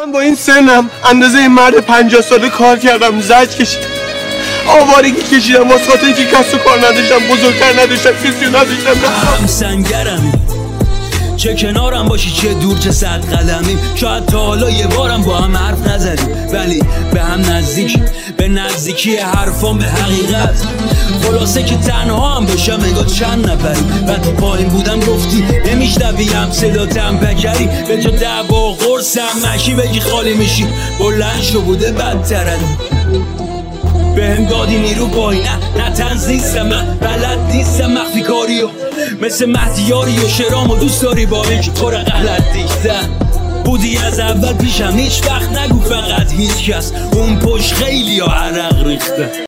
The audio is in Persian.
من با این سنم اندازه این مرد 50 ساله کار کردم، زجر کشیدم، آوارگی کشیدم، واسه خاطر اینکه کسب و کار نداشتم، بزرگتر نداشتم، کسی نداشتم. هم سنگرمی، چه کنارم باشی چه دور چه صد قدمی. شاید تا حالا یه بارم با هم حرف نزدیم، ولی به هم نزدیک، به نزدیکی حرفام به حقیقت. خلاصه که تنها هم باشم انگار چند نفری. و تو پایین بودم گفتی نمیشنویم صداتم بکری. به تو دعوا قرصم مشی بگی خالی میشی، بلند شو بوده بدتره. به هم دادی نیرو پایی، نه تنز نیستم، من بلد نیستم مخفی کاریو مثل مهدیاری و شرامو دوست داری با اینکه پر غلط دیدن بودی از اول پیشم. هیچ وقت نگو فقط هیچ کس، اون پشت خیلی ها عرق ریخته.